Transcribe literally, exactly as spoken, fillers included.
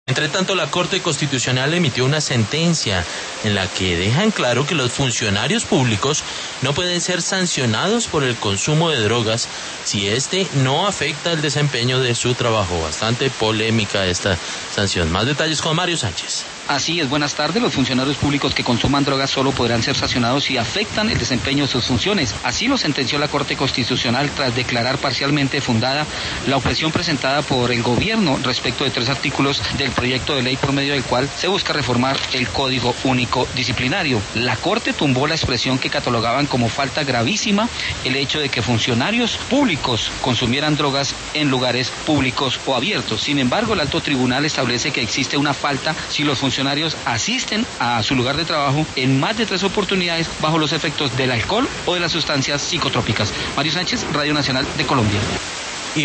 Entre tanto, la Corte Constitucional emitió una sentencia en la que deja en claro que los funcionarios públicos no pueden ser sancionados por el consumo de drogas si este no afecta el desempeño de su trabajo. Bastante polémica esta sanción. Más detalles con Mario Sánchez. Así es, buenas tardes. Los funcionarios públicos que consuman drogas solo podrán ser sancionados si afectan el desempeño de sus funciones. Así lo sentenció la Corte Constitucional tras declarar parcialmente fundada la objeción presentada por el gobierno respecto de tres artículos del proyecto de ley por medio del cual se busca reformar el Código Único Disciplinario. La Corte tumbó la expresión que catalogaban como falta gravísima el hecho de que funcionarios públicos consumieran drogas en lugares públicos o abiertos. Sin embargo, el alto tribunal establece que existe una falta si los funcionarios asisten a su lugar de trabajo en más de tres oportunidades bajo los efectos del alcohol o de las sustancias psicotrópicas. Mario Sánchez, Radio Nacional de Colombia.